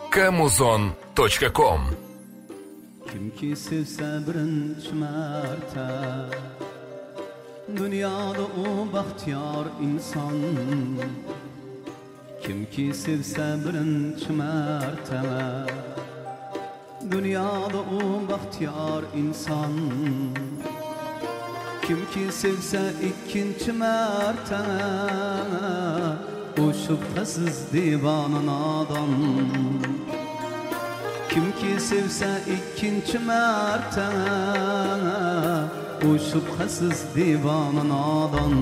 kamuzon.com. Kimki sevse birinchi marta dunyoda u baxtiyor inson. Kimki sevse birinchi marta dunyoda u baxtiyor inson. Kimki sevse ikkinchi marta o şüphesiz divana nadan. Kimki sevse ikkinchi marta o şüphesiz divana nadan.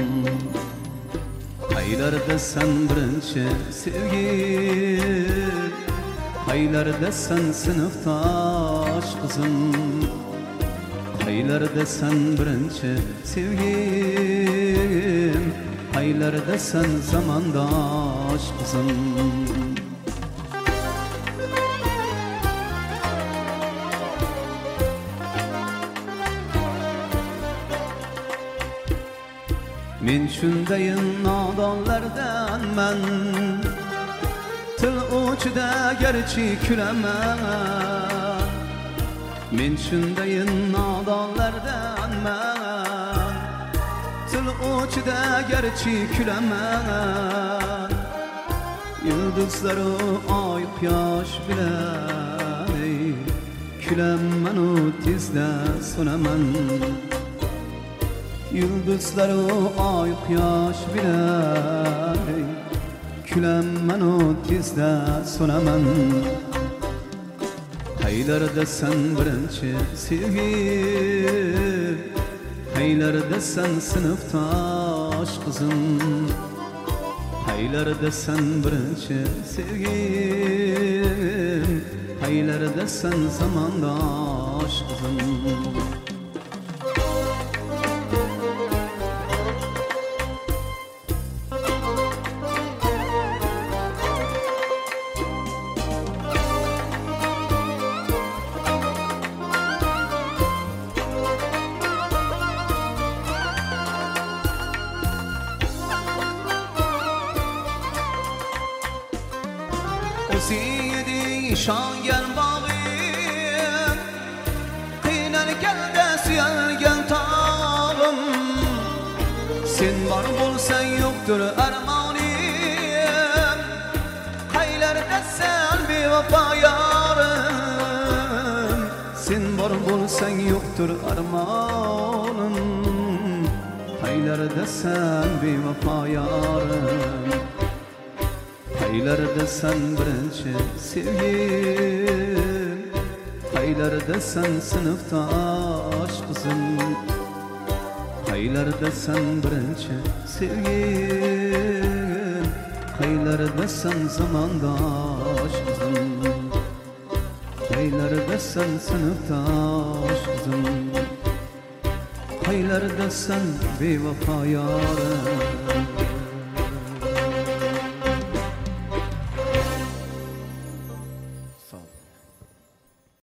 Haylarda sen birinchi sevgi, haylarda sen sinfdosh qizim. Haylarda sen birinchi sevgim, haylarda sen zamandosh qizim. Men shundayin nodonlardanman, til uchida garchi kulaman. Men shundayin nodonlardanman, til uchida garchi kulaman. Yulduzlaru oy quyosh bilan kulaman-u tezda so'naman. Yulduzlaru oy quyosh bilan kulaman-u tezda so'naman. Haylarda sen birinchi sevgim, haylarda sen sinfdosh qizim. Haylarda sen birinchi sevgim, haylarda sen zamandosh qizim. Siydi şangel bağım, qiynalgan de suyalgan tog'im. Sen bor bo'lsang yo'qdir armonim, qaylarda sen bevafo yorim. Sen bor bo'lsang yo'qdir armonim, qaylarda sen bevafo yorim. Haylarda sen birinchi sevgim, haylarda sen sinfdosh qizim. Haylarda sen birinchi sevgim, haylarda sen zamondosh qizim. Haylarda sen sinfdosh qizim, haylarda sen bevafo yorim.